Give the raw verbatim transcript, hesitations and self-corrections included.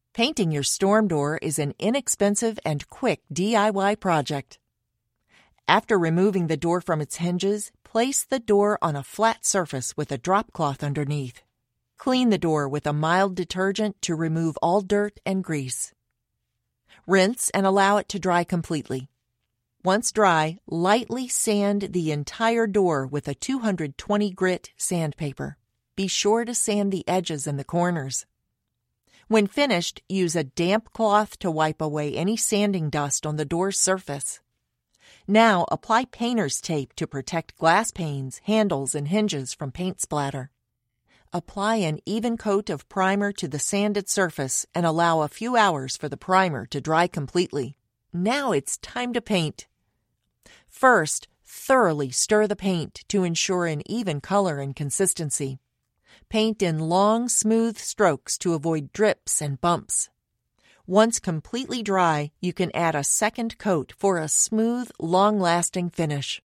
Painting your storm door is an inexpensive and quick D I Y project. After removing the door from its hinges, place the door on a flat surface with a drop cloth underneath. Clean the door with a mild detergent to remove all dirt and grease. Rinse and allow it to dry completely. Once dry, lightly sand the entire door with a two hundred twenty grit sandpaper. Be sure to sand the edges and the corners. When finished, use a damp cloth to wipe away any sanding dust on the door's surface. Now apply painter's tape to protect glass panes, handles, and hinges from paint splatter. Apply an even coat of primer to the sanded surface and allow a few hours for the primer to dry completely. Now it's time to paint. First, thoroughly stir the paint to ensure an even color and consistency. Paint in long, smooth strokes to avoid drips and bumps. Once completely dry, you can add a second coat for a smooth, long-lasting finish.